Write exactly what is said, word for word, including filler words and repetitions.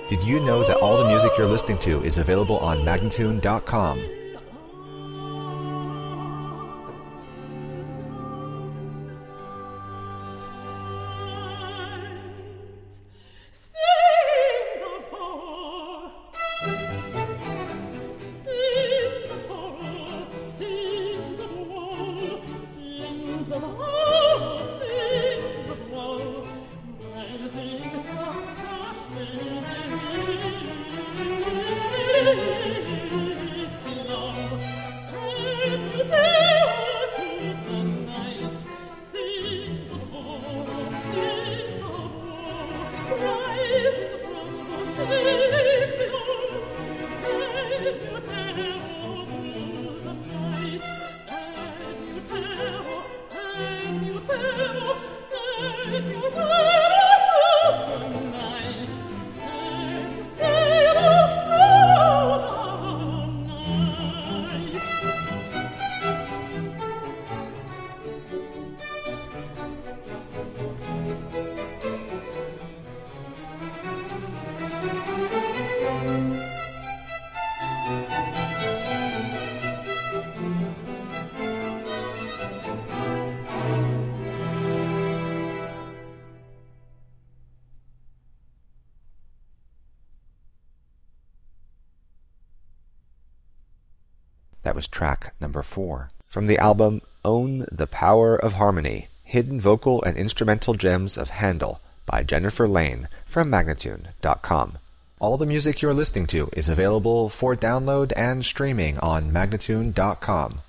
Did you know that all the music you're listening to is available on Magnatune dot com? That was track number four. From the album Own the Power of Harmony, Hidden Vocal and Instrumental Gems of Handel by Jennifer Lane from Magnatune dot com. All the music you're listening to is available for download and streaming on Magnatune dot com.